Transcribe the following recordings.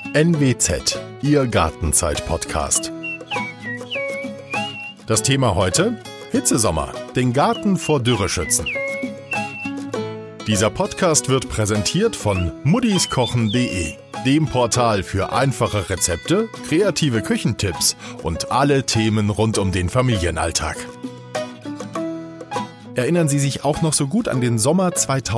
NWZ, Ihr Gartenzeit-Podcast. Das Thema heute: Hitzesommer, den Garten vor Dürre schützen. Dieser Podcast wird präsentiert von muddiskochen.de, dem Portal für einfache Rezepte, kreative Küchentipps und alle Themen rund um den Familienalltag. Erinnern Sie sich auch noch so gut an den Sommer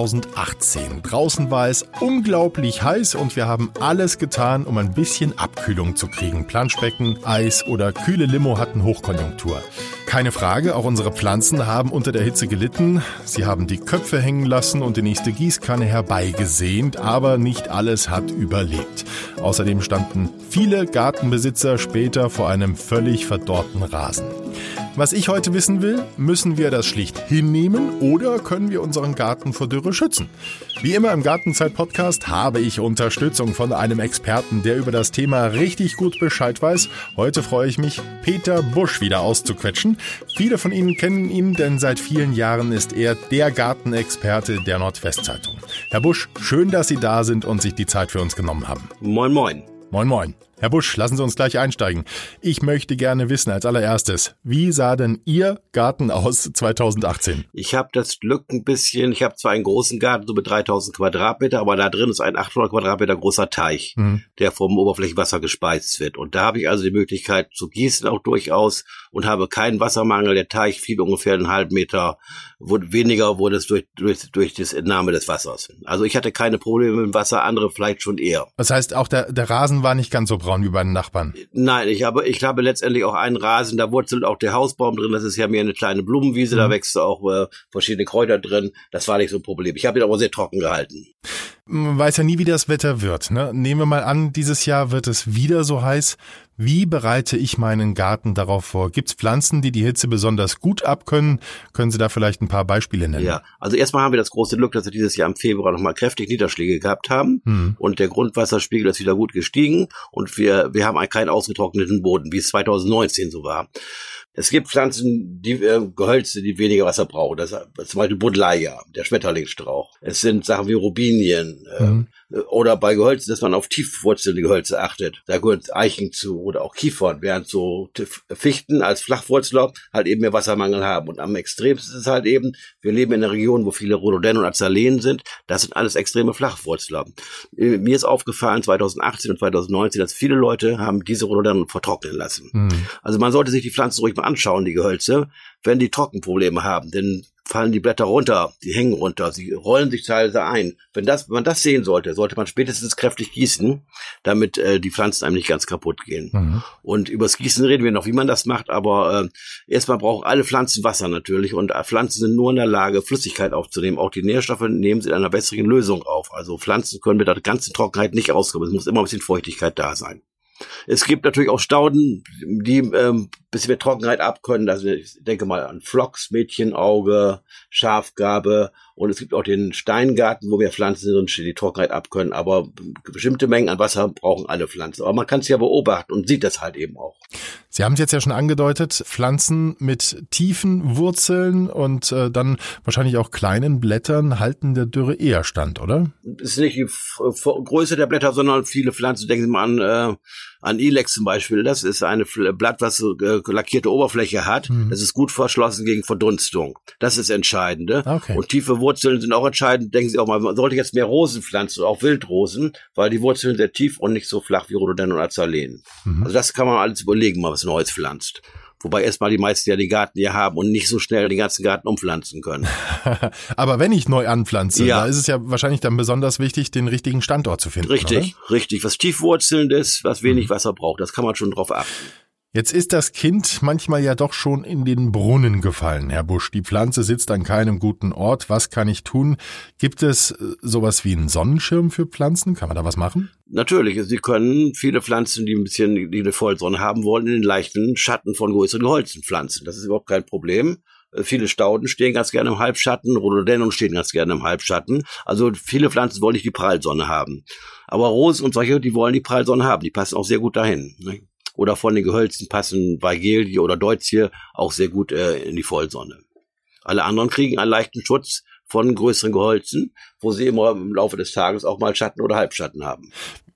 2018. Draußen war es unglaublich heiß und wir haben alles getan, um ein bisschen Abkühlung zu kriegen. Planschbecken, Eis oder kühle Limo hatten Hochkonjunktur. Keine Frage, auch unsere Pflanzen haben unter der Hitze gelitten. Sie haben die Köpfe hängen lassen und die nächste Gießkanne herbeigesehnt, aber nicht alles hat überlebt. Außerdem standen viele Gartenbesitzer später vor einem völlig verdorrten Rasen. Was ich heute wissen will: müssen wir das schlicht hinnehmen oder können wir unseren Garten vor Dürre schützen? Wie immer im Gartenzeit-Podcast habe ich Unterstützung von einem Experten, der über das Thema richtig gut Bescheid weiß. Heute freue ich mich, Peter Busch wieder auszuquetschen. Viele von Ihnen kennen ihn, denn seit vielen Jahren ist er der Gartenexperte der Nordwestzeitung. Herr Busch, schön, dass Sie da sind und sich die Zeit für uns genommen haben. Moin, moin. Moin, moin. Herr Busch, lassen Sie uns gleich einsteigen. Ich möchte gerne wissen als allererstes, wie sah denn Ihr Garten aus 2018? Ich habe das Glück ein bisschen, ich habe zwar einen großen Garten, so mit 3000 Quadratmeter, aber da drin ist ein 800 Quadratmeter großer Teich, der vom Oberflächenwasser gespeist wird. Und da habe ich also die Möglichkeit zu gießen auch durchaus und habe keinen Wassermangel. Der Teich fiel ungefähr einen halben Meter, weniger wurde es durch die Entnahme des Wassers. Also ich hatte keine Probleme mit dem Wasser, andere vielleicht schon eher. Das heißt, auch der Rasen war nicht ganz so braun wie bei den Nachbarn? Nein, ich habe letztendlich auch einen Rasen, da wurzelt auch der Hausbaum drin, das ist ja mehr eine kleine Blumenwiese, da wächst auch verschiedene Kräuter drin, das war nicht so ein Problem. Ich habe ihn aber sehr trocken gehalten. Man weiß ja nie, wie das Wetter wird, ne? Nehmen wir mal an, dieses Jahr wird es wieder so heiß. Wie bereite ich meinen Garten darauf vor? Gibt es Pflanzen, die Hitze besonders gut abkönnen? Können Sie da vielleicht ein paar Beispiele nennen? Ja, also erstmal haben wir das große Glück, dass wir dieses Jahr im Februar nochmal kräftig Niederschläge gehabt haben und der Grundwasserspiegel ist wieder gut gestiegen und wir haben keinen ausgetrockneten Boden, wie es 2019 so war. Es gibt Pflanzen, Gehölze, die weniger Wasser brauchen. Das ist zum Beispiel Buddleia, der Schmetterlingsstrauch. Es sind Sachen wie Robinien oder bei Gehölzen, dass man auf tiefwurzelnde Gehölze achtet. Da gehört Eichen zu oder auch Kiefern, während so Fichten als Flachwurzler halt eben mehr Wassermangel haben. Und am extremsten ist es halt eben, wir leben in einer Region, wo viele Rhododendron und Azaleen sind. Das sind alles extreme Flachwurzler. Mir ist aufgefallen 2018 und 2019, dass viele Leute haben diese Rhododendron vertrocknen lassen. Also man sollte sich die Pflanzen ruhig mal anschauen, die Gehölze, wenn die Trockenprobleme haben, denn fallen die Blätter runter, die hängen runter, sie rollen sich teilweise ein. Wenn man das sehen sollte man spätestens kräftig gießen, damit die Pflanzen einem nicht ganz kaputt gehen. Und übers Gießen reden wir noch, wie man das macht, aber erstmal brauchen alle Pflanzen Wasser natürlich und Pflanzen sind nur in der Lage, Flüssigkeit aufzunehmen. Auch die Nährstoffe nehmen sie in einer besseren Lösung auf. Also Pflanzen können mit der ganzen Trockenheit nicht auskommen. Es muss immer ein bisschen Feuchtigkeit da sein. Es gibt natürlich auch Stauden, die bisschen mehr Trockenheit abkönnen. Also ich denke mal an Phlox, Mädchenauge, Schafgarbe und es gibt auch den Steingarten, wo mehr Pflanzen drin stehen, die Trockenheit abkönnen. Aber bestimmte Mengen an Wasser brauchen alle Pflanzen. Aber man kann es ja beobachten und sieht das halt eben auch. Sie haben es jetzt ja schon angedeutet, Pflanzen mit tiefen Wurzeln und dann wahrscheinlich auch kleinen Blättern halten der Dürre eher stand, oder? Es ist nicht die Größe der Blätter, sondern viele Pflanzen, denken Sie mal an Ilex zum Beispiel. Das ist ein Blatt, was lackierte Oberfläche hat. Das ist gut verschlossen gegen Verdunstung. Das ist entscheidend. Okay. Und tiefe Wurzeln sind auch entscheidend. Denken Sie auch mal, man sollte jetzt mehr Rosen pflanzen, auch Wildrosen, weil die Wurzeln sehr tief und nicht so flach wie Rhododendron und Azaleen. Also das kann man alles überlegen, mal was Neues pflanzt. Wobei erstmal die meisten ja den Garten hier haben und nicht so schnell den ganzen Garten umpflanzen können. Aber wenn ich neu anpflanze, da ist es ja wahrscheinlich dann besonders wichtig, den richtigen Standort zu finden. Richtig, oder? Richtig. Was tiefwurzelnd ist, was wenig Wasser braucht, das kann man schon drauf achten. Jetzt ist das Kind manchmal ja doch schon in den Brunnen gefallen, Herr Busch. Die Pflanze sitzt an keinem guten Ort. Was kann ich tun? Gibt es sowas wie einen Sonnenschirm für Pflanzen? Kann man da was machen? Natürlich. Sie können viele Pflanzen, die eine Vollsonne haben wollen, in den leichten Schatten von größeren Gehölzen pflanzen. Das ist überhaupt kein Problem. Viele Stauden stehen ganz gerne im Halbschatten, Rhododendron stehen ganz gerne im Halbschatten. Also viele Pflanzen wollen nicht die Prallsonne haben. Aber Rosen und solche, die wollen die Prallsonne haben. Die passen auch sehr gut dahin. Oder von den Gehölzen passen Weigelie oder Deutzie auch sehr gut in die Vollsonne. Alle anderen kriegen einen leichten Schutz von größeren Gehölzen, wo sie immer im Laufe des Tages auch mal Schatten oder Halbschatten haben.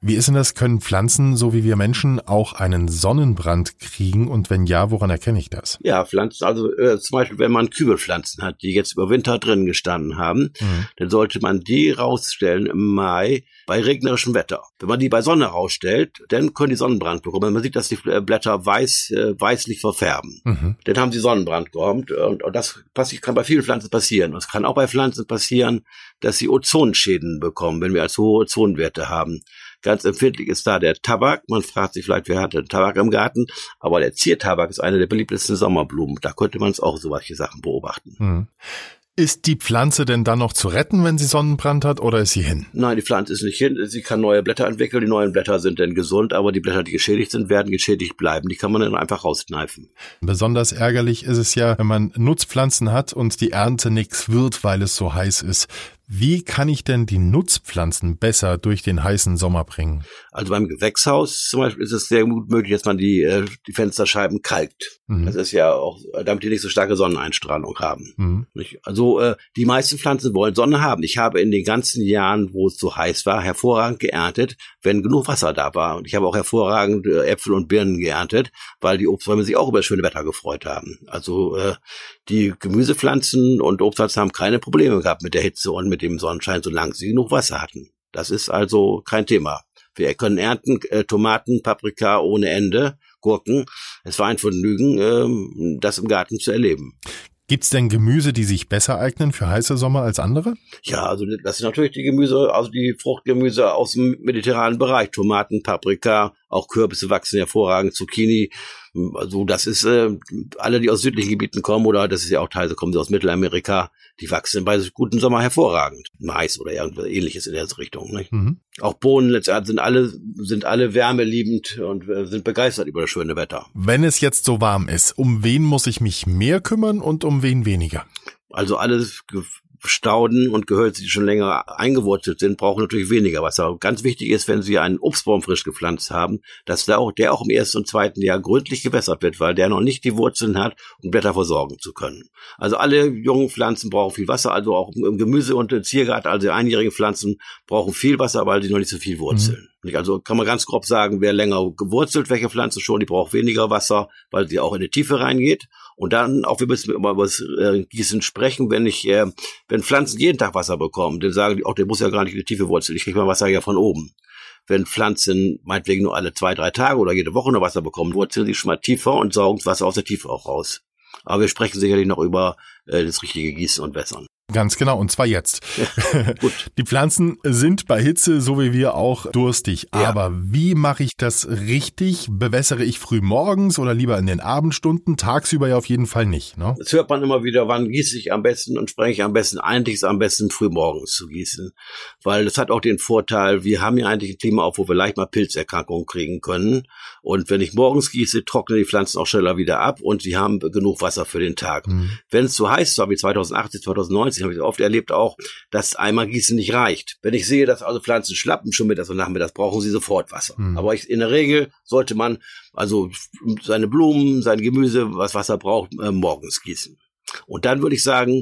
Wie ist denn das? Können Pflanzen, so wie wir Menschen, auch einen Sonnenbrand kriegen? Und wenn ja, woran erkenne ich das? Ja, Pflanzen, also zum Beispiel, wenn man Kübelpflanzen hat, die jetzt über Winter drin gestanden haben, dann sollte man die rausstellen im Mai bei regnerischem Wetter. Wenn man die bei Sonne rausstellt, dann können die Sonnenbrand bekommen. Man sieht, dass die Blätter weißlich verfärben. Dann haben sie Sonnenbrand gehabt und das kann bei vielen Pflanzen passieren. Es kann auch bei Pflanzen passieren, dass sie Ozonschäden bekommen, wenn wir als hohe Ozonwerte haben. Ganz empfindlich ist da der Tabak. Man fragt sich vielleicht, wer hat denn Tabak im Garten? Aber der Ziertabak ist eine der beliebtesten Sommerblumen. Da könnte man es auch solche Sachen beobachten. Ist die Pflanze denn dann noch zu retten, wenn sie Sonnenbrand hat, oder ist sie hin? Nein, die Pflanze ist nicht hin. Sie kann neue Blätter entwickeln. Die neuen Blätter sind dann gesund, aber die Blätter, die geschädigt sind, werden geschädigt bleiben. Die kann man dann einfach rauskneifen. Besonders ärgerlich ist es ja, wenn man Nutzpflanzen hat und die Ernte nichts wird, weil es so heiß ist. Wie kann ich denn die Nutzpflanzen besser durch den heißen Sommer bringen? Also beim Gewächshaus zum Beispiel ist es sehr gut möglich, dass man die Fensterscheiben kalkt. Das ist ja auch, damit die nicht so starke Sonneneinstrahlung haben. Also die meisten Pflanzen wollen Sonne haben. Ich habe in den ganzen Jahren, wo es so heiß war, hervorragend geerntet, wenn genug Wasser da war. Und ich habe auch hervorragend Äpfel und Birnen geerntet, weil die Obstbäume sich auch über das schöne Wetter gefreut haben. Also die Gemüsepflanzen und Obstpflanzen haben keine Probleme gehabt mit der Hitze und mit dem Sonnenschein, solange sie genug Wasser hatten. Das ist also kein Thema. Wir können ernten Tomaten, Paprika ohne Ende, Gurken. Es war ein Vergnügen, das im Garten zu erleben. Gibt's denn Gemüse, die sich besser eignen für heiße Sommer als andere? Ja, also das sind natürlich die Gemüse, also die Fruchtgemüse aus dem mediterranen Bereich. Tomaten, Paprika, auch Kürbisse wachsen hervorragend, Zucchini. Also das ist, alle, die aus südlichen Gebieten kommen, oder das ist ja auch teilweise kommen sie aus Mittelamerika, die wachsen bei guten Sommer hervorragend. Mais oder irgendwas Ähnliches in der Richtung. Nicht? Auch Bohnen letztendlich sind alle wärmeliebend und sind begeistert über das schöne Wetter. Wenn es jetzt so warm ist, um wen muss ich mich mehr kümmern und um wen weniger? Also alles Stauden und Gehölze, die schon länger eingewurzelt sind, brauchen natürlich weniger Wasser. Ganz wichtig ist, wenn Sie einen Obstbaum frisch gepflanzt haben, dass der auch im ersten und zweiten Jahr gründlich gewässert wird, weil der noch nicht die Wurzeln hat, um Blätter versorgen zu können. Also alle jungen Pflanzen brauchen viel Wasser, also auch im Gemüse- und Ziergarten, also einjährige Pflanzen brauchen viel Wasser, weil sie noch nicht so viel wurzeln. Also kann man ganz grob sagen, wer länger gewurzelt, welche Pflanze schon, die braucht weniger Wasser, weil sie auch in die Tiefe reingeht. Und dann auch, wir müssen über das Gießen sprechen, wenn Pflanzen jeden Tag Wasser bekommen, dann sagen die, der muss ja gar nicht in die Tiefe wurzeln, ich kriege mein Wasser ja von oben. Wenn Pflanzen meinetwegen nur alle 2-3 Tage oder jede Woche nur Wasser bekommen, wurzeln sie schon mal tiefer und saugen das Wasser aus der Tiefe auch raus. Aber wir sprechen sicherlich noch über das richtige Gießen und Wässern. Ganz genau, und zwar jetzt. Gut. Die Pflanzen sind bei Hitze, so wie wir auch, durstig. Ja. Aber wie mache ich das richtig? Bewässere ich früh morgens oder lieber in den Abendstunden? Tagsüber ja auf jeden Fall nicht, ne? Das hört man immer wieder, wann gieße ich am besten und spreche ich am besten. Eigentlich ist es am besten früh morgens zu gießen. Weil das hat auch den Vorteil, wir haben ja eigentlich ein Klima auf, wo wir leicht mal Pilzerkrankungen kriegen können. Und wenn ich morgens gieße, trocknen die Pflanzen auch schneller wieder ab und sie haben genug Wasser für den Tag. Wenn es so heiß war wie 2018, 2019, habe ich oft erlebt auch, dass einmal Gießen nicht reicht. Wenn ich sehe, dass also Pflanzen schlappen schon mittags und nachmittags, brauchen sie sofort Wasser. Aber in der Regel sollte man also seine Blumen, sein Gemüse, was Wasser braucht, morgens gießen. Und dann würde ich sagen,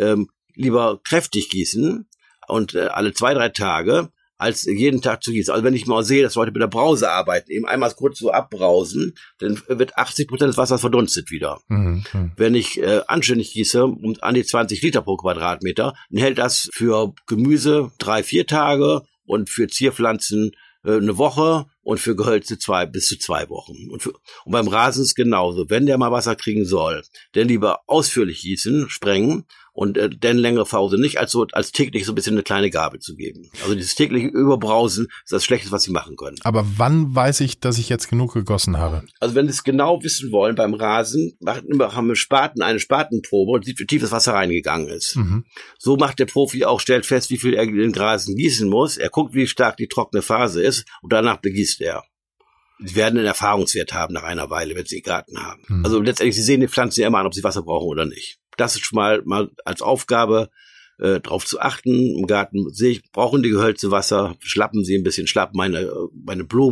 lieber kräftig gießen und alle 2-3 Tage, als jeden Tag zu gießen. Also wenn ich mal sehe, dass Leute mit der Brause arbeiten, eben einmal kurz so abbrausen, dann wird 80% des Wassers verdunstet wieder. Wenn ich anständig gieße, an die 20 Liter pro Quadratmeter, dann hält das für Gemüse 3-4 Tage und für Zierpflanzen eine Woche und für Gehölze bis zu 2 Wochen. Und beim Rasen ist es genauso. Wenn der mal Wasser kriegen soll, dann lieber ausführlich gießen, sprengen und dann längere Pause nicht, als täglich so ein bisschen eine kleine Gabe zu geben. Also dieses tägliche Überbrausen ist das Schlechteste, was Sie machen können. Aber wann weiß ich, dass ich jetzt genug gegossen habe? Also wenn Sie es genau wissen wollen, beim Rasen haben wir Spaten, eine Spatenprobe und sieht, wie tief das Wasser reingegangen ist. So macht der Profi auch, stellt fest, wie viel er in den Rasen gießen muss. Er guckt, wie stark die trockene Phase ist und danach begießt er. Sie werden einen Erfahrungswert haben nach einer Weile, wenn Sie Garten haben. Also letztendlich, Sie sehen die Pflanzen ja immer an, ob sie Wasser brauchen oder nicht. Das ist schon mal als Aufgabe, darauf zu achten. Im Garten brauchen die Gehölze Wasser, schlappen sie ein bisschen, schlappen meine Blumen,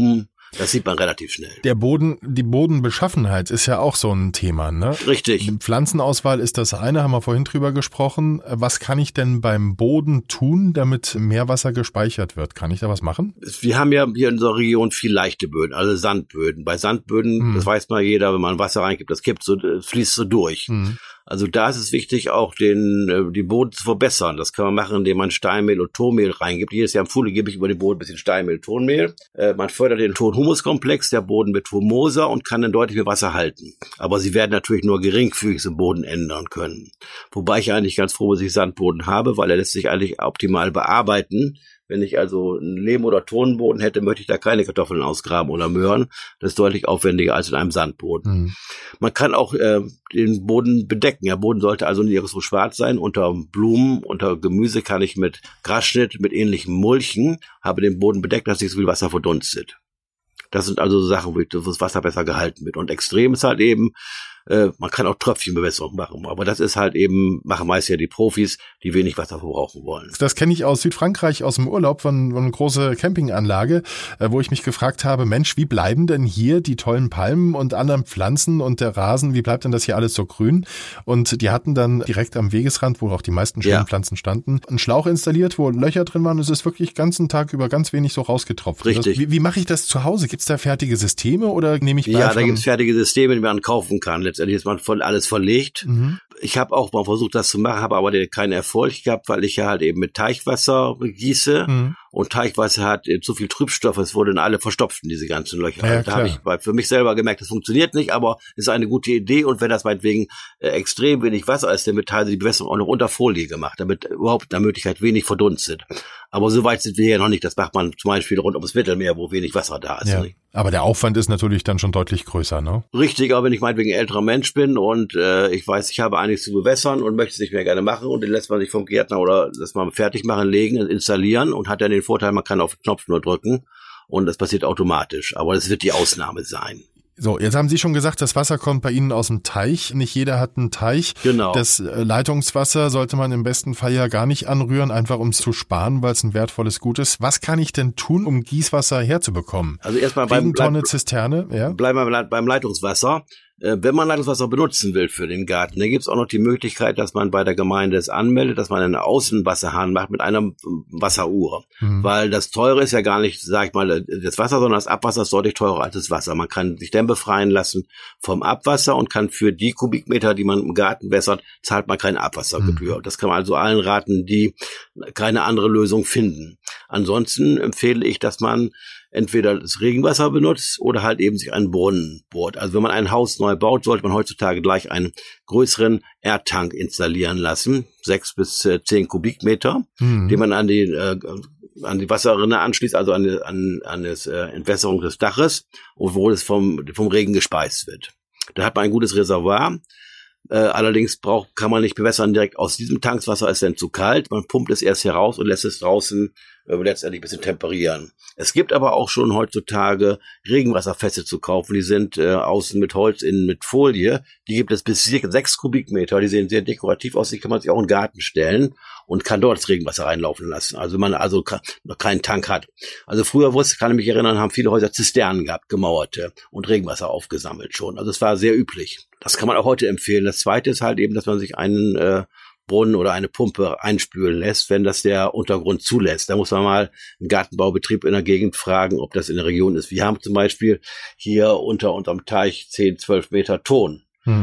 Das sieht man relativ schnell. Die Bodenbeschaffenheit ist ja auch so ein Thema, ne? Richtig. Pflanzenauswahl ist das eine, haben wir vorhin drüber gesprochen. Was kann ich denn beim Boden tun, damit mehr Wasser gespeichert wird? Kann ich da was machen? Wir haben ja hier in unserer Region viel leichte Böden, also Sandböden. Bei Sandböden, das weiß mal jeder, wenn man Wasser reingibt, das fließt so durch. Also da ist es wichtig, auch die Boden zu verbessern. Das kann man machen, indem man Steinmehl und Tonmehl reingibt. Jedes Jahr im Frühling gebe ich über den Boden ein bisschen Steinmehl, Tonmehl. Man fördert den Ton-Humus-Komplex, der Boden wird humoser und kann dann deutlich mehr Wasser halten. Aber sie werden natürlich nur geringfügig im Boden ändern können. Wobei ich eigentlich ganz froh, dass ich Sandboden habe, weil er lässt sich eigentlich optimal bearbeiten. Wenn ich also einen Lehm- oder Tonboden hätte, möchte ich da keine Kartoffeln ausgraben oder Möhren. Das ist deutlich aufwendiger als in einem Sandboden. Man kann auch den Boden bedecken. Der Boden sollte also nirgendwo schwarz sein. Unter Blumen, unter Gemüse kann ich mit Grasschnitt, mit ähnlichem Mulchen, habe den Boden bedeckt, dass nicht so viel Wasser verdunstet. Das sind also so Sachen, wo das Wasser besser gehalten wird. Und extrem ist halt eben, man kann auch Tröpfchenbewässerung machen, aber das ist halt eben, machen meist ja die Profis, die wenig Wasser verbrauchen wollen. Das kenne ich aus Südfrankreich, aus dem Urlaub von einer großen Campinganlage, wo ich mich gefragt habe, Mensch, wie bleiben denn hier die tollen Palmen und anderen Pflanzen und der Rasen, wie bleibt denn das hier alles so grün? Und die hatten dann direkt am Wegesrand, wo auch die meisten schönen Pflanzen standen, einen Schlauch installiert, wo Löcher drin waren. Es ist wirklich den ganzen Tag über ganz wenig so rausgetropft. Richtig. Wie mache ich das zu Hause? Gibt es da fertige Systeme oder nehme ich da gibt es fertige Systeme, die man kaufen kann. Letztendlich ist man alles verlegt. Ich habe auch mal versucht, das zu machen, habe aber keinen Erfolg gehabt, weil ich ja halt eben mit Teichwasser gieße. Und Teichwasser hat zu viel Trübstoff, es wurden alle verstopft in diese ganzen Löcher. Ja, da habe ich für mich selber gemerkt, das funktioniert nicht, aber ist eine gute Idee. Und wenn das meinetwegen extrem wenig Wasser ist, dann wird teilweise die Bewässerung auch noch unter Folie gemacht, damit überhaupt nach Möglichkeit wenig verdunstet. Aber so weit sind wir hier noch nicht. Das macht man zum Beispiel rund ums Mittelmeer, wo wenig Wasser da ist. Ja. Aber der Aufwand ist natürlich dann schon deutlich größer, ne? Richtig, aber wenn ich meinetwegen ein älterer Mensch bin und ich weiß, ich habe einiges zu bewässern und möchte es nicht mehr gerne machen und den lässt man sich vom Gärtner oder lässt man fertig machen, legen, installieren und hat dann den Vorteil, man kann auf den Knopf nur drücken und das passiert automatisch. Aber das wird die Ausnahme sein. So, jetzt haben Sie schon gesagt, das Wasser kommt bei Ihnen aus dem Teich. Nicht jeder hat einen Teich. Genau. Das Leitungswasser sollte man im besten Fall ja gar nicht anrühren, einfach um es zu sparen, weil es ein wertvolles Gut ist. Was kann ich denn tun, um Gießwasser herzubekommen? Also erstmal Zisterne, ja? Bleiben wir beim Leitungswasser. Wenn man Leitungswasser benutzen will für den Garten, dann gibt es auch noch die Möglichkeit, dass man bei der Gemeinde es anmeldet, dass man einen Außenwasserhahn macht mit einer Wasseruhr. Weil das Teure ist ja gar nicht, sag ich mal, das Wasser, sondern das Abwasser ist deutlich teurer als das Wasser. Man kann sich dann befreien lassen vom Abwasser und kann für die Kubikmeter, die man im Garten wässert, zahlt man keine Abwassergebühr. Das kann man also allen raten, die keine andere Lösung finden. Ansonsten empfehle ich, dass man entweder das Regenwasser benutzt oder halt eben sich einen Brunnen bohrt. Also wenn man ein Haus neu baut, sollte man heutzutage gleich einen größeren Erdtank installieren lassen, 6 bis 10 Kubikmeter, den man an die Wasserrinne anschließt, also an das Entwässerung des Daches, wo es vom Regen gespeist wird. Da hat man ein gutes Reservoir. Allerdings kann man nicht bewässern direkt aus diesem Tankswasser, ist dann zu kalt. Man pumpt es erst heraus und lässt es draußen letztendlich ein bisschen temperieren. Es gibt aber auch schon heutzutage Regenwasserfässer zu kaufen. Die sind außen mit Holz, innen mit Folie. Die gibt es bis 6 Kubikmeter. Die sehen sehr dekorativ aus. Die kann man sich auch in den Garten stellen und kann dort das Regenwasser reinlaufen lassen. Also wenn man noch keinen Tank hat. Also früher kann ich mich erinnern, haben viele Häuser Zisternen gehabt, gemauerte und Regenwasser aufgesammelt schon. Also es war sehr üblich. Das kann man auch heute empfehlen. Das Zweite ist halt eben, dass man sich einen Brunnen oder eine Pumpe einspülen lässt, wenn das der Untergrund zulässt. Da muss man mal einen Gartenbaubetrieb in der Gegend fragen, ob das in der Region ist. Wir haben zum Beispiel hier unter unserem Teich 10, 12 Meter Ton.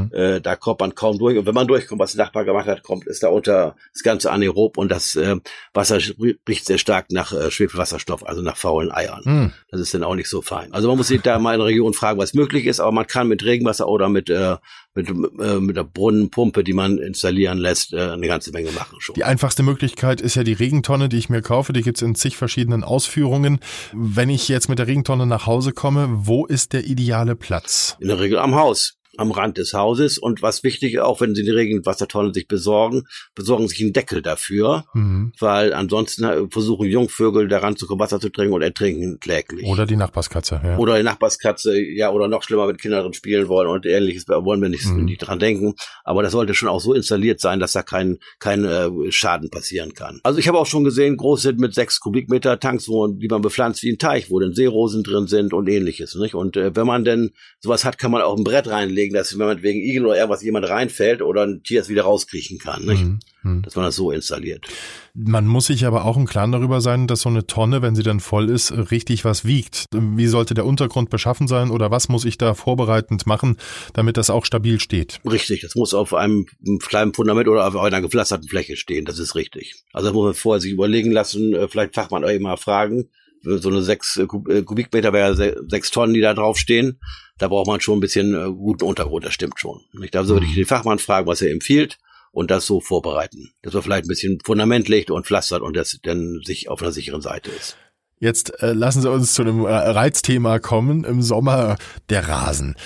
Da kommt man kaum durch. Und wenn man durchkommt, was der Nachbar gemacht hat, ist da unter das ganze anaerob und das Wasser riecht sehr stark nach Schwefelwasserstoff, also nach faulen Eiern. Das ist dann auch nicht so fein. Also man muss sich da mal in der Region fragen, was möglich ist, aber man kann mit Regenwasser oder mit der Brunnenpumpe, die man installieren lässt, eine ganze Menge machen schon. Die einfachste Möglichkeit ist ja die Regentonne, die ich mir kaufe. Die gibt's in zig verschiedenen Ausführungen. Wenn ich jetzt mit der Regentonne nach Hause komme, wo ist der ideale Platz? In der Regel am Haus. am Rand des Hauses. Und was wichtig ist, auch wenn Sie die Regenwassertonne sich besorgen sich einen Deckel dafür, weil ansonsten versuchen Jungvögel da ranzukommen, Wasser zu trinken und ertrinken kläglich. Oder die Nachbarskatze. Ja. Oder die Nachbarskatze, ja, oder noch schlimmer, mit Kindern drin spielen wollen und Ähnliches, wollen wir nicht dran denken. Aber das sollte schon auch so installiert sein, dass da kein Schaden passieren kann. Also ich habe auch schon gesehen, große mit 6 Kubikmeter Tanks, die man bepflanzt wie ein Teich, wo dann Seerosen drin sind und Ähnliches, nicht? Und wenn man denn sowas hat, kann man auch ein Brett reinlegen, dass wenn man wegen Igel oder irgendwas jemand reinfällt oder ein Tier es wieder rauskriechen kann, nicht? Dass man das so installiert. Man muss sich aber auch im Klaren darüber sein, dass so eine Tonne, wenn sie dann voll ist, richtig was wiegt. Wie sollte der Untergrund beschaffen sein oder was muss ich da vorbereitend machen, damit das auch stabil steht? Richtig, das muss auf einem kleinen Fundament oder auf einer gepflasterten Fläche stehen, das ist richtig. Also das muss man vorher sich überlegen lassen, vielleicht Fachmann euch mal fragen. So eine 6 Kubikmeter wäre 6 Tonnen, die da draufstehen. Da braucht man schon ein bisschen guten Untergrund, das stimmt schon. Da würde ich den Fachmann fragen, was er empfiehlt und das so vorbereiten. Dass man vielleicht ein bisschen Fundament legt und pflastert und das dann sich auf einer sicheren Seite ist. Jetzt lassen Sie uns zu einem Reizthema kommen. Im Sommer der Rasen.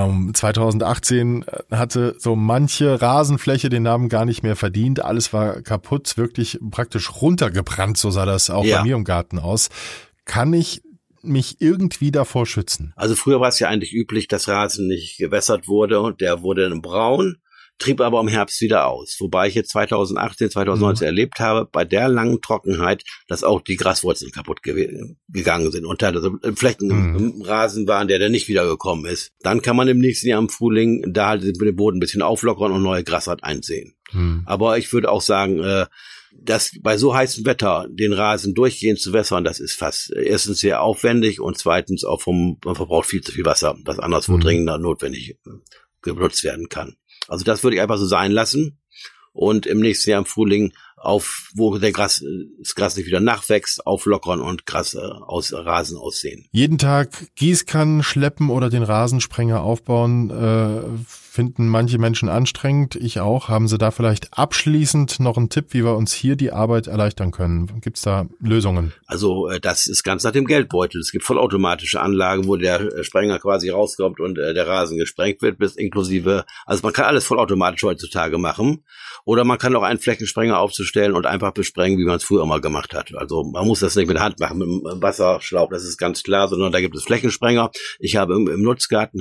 2018 hatte so manche Rasenfläche den Namen gar nicht mehr verdient. Alles war kaputt, wirklich praktisch runtergebrannt. So sah das auch bei mir im Garten aus. Kann ich mich irgendwie davor schützen? Also früher war es ja eigentlich üblich, dass Rasen nicht gewässert wurde und der wurde dann braun, trieb aber im Herbst wieder aus. Wobei ich jetzt 2018, 2019 erlebt habe, bei der langen Trockenheit, dass auch die Graswurzeln kaputt gegangen sind und da Flecken im Rasen waren, der nicht wiedergekommen ist. Dann kann man im nächsten Jahr im Frühling da halt den Boden ein bisschen auflockern und neue Gras einsehen. Aber ich würde auch sagen, dass bei so heißem Wetter den Rasen durchgehend zu wässern, das ist fast erstens sehr aufwendig und zweitens auch man verbraucht viel zu viel Wasser, was anderswo dringender notwendig benutzt werden kann. Also das würde ich einfach so sein lassen und im nächsten Jahr im Frühling wo das Gras nicht wieder nachwächst, auflockern und Rasen aussehen. Jeden Tag Gießkannen schleppen oder den Rasensprenger aufbauen, finden manche Menschen anstrengend. Ich auch. Haben Sie da vielleicht abschließend noch einen Tipp, wie wir uns hier die Arbeit erleichtern können? Gibt es da Lösungen? Also das ist ganz nach dem Geldbeutel. Es gibt vollautomatische Anlagen, wo der Sprenger quasi rauskommt und der Rasen gesprengt wird, bis inklusive. Also man kann alles vollautomatisch heutzutage machen. Oder man kann auch einen Flächensprenger aufzustellen und einfach besprengen, wie man es früher immer gemacht hat. Also man muss das nicht mit der Hand machen, mit dem Wasserschlauch, das ist ganz klar, sondern da gibt es Flächensprenger. Ich habe im Nutzgarten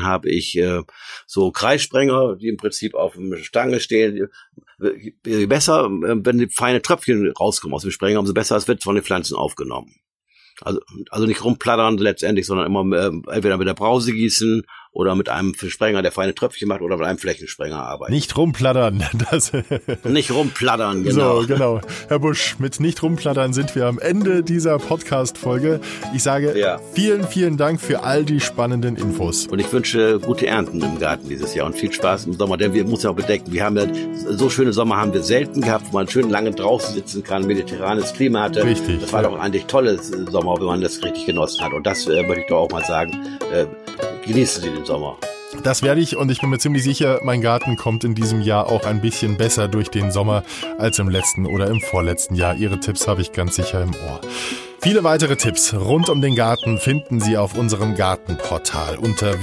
so Kreissprenger, die im Prinzip auf einer Stange stehen. Je besser, wenn die feine Tröpfchen rauskommen aus dem Sprenger, umso besser es wird von den Pflanzen aufgenommen. Also nicht rumplattern letztendlich, sondern immer entweder mit der Brause gießen oder mit einem Sprenger, der feine Tröpfchen macht, oder mit einem Flächensprenger arbeiten. Nicht rumplattern. Nicht rumplattern, genau. So, genau. Herr Busch, mit nicht rumplattern sind wir am Ende dieser Podcast-Folge. Ich sage vielen, vielen Dank für all die spannenden Infos. Und ich wünsche gute Ernten im Garten dieses Jahr und viel Spaß im Sommer, denn wir müssen ja auch bedenken, wir haben so schöne Sommer haben wir selten gehabt, wo man schön lange draußen sitzen kann, mediterranes Klima hatte. Richtig. Das war doch eigentlich tolles Sommer, wenn man das richtig genossen hat. Und das möchte ich doch auch mal sagen. Genießen Sie den Sommer. Das werde ich und ich bin mir ziemlich sicher, mein Garten kommt in diesem Jahr auch ein bisschen besser durch den Sommer als im letzten oder im vorletzten Jahr. Ihre Tipps habe ich ganz sicher im Ohr. Viele weitere Tipps rund um den Garten finden Sie auf unserem Gartenportal unter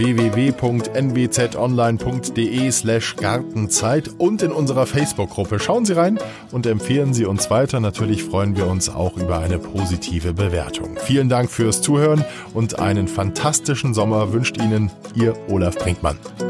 www.nwzonline.de/Gartenzeit und in unserer Facebook-Gruppe. Schauen Sie rein und empfehlen Sie uns weiter. Natürlich freuen wir uns auch über eine positive Bewertung. Vielen Dank fürs Zuhören und einen fantastischen Sommer wünscht Ihnen Ihr Olaf Brinkmann.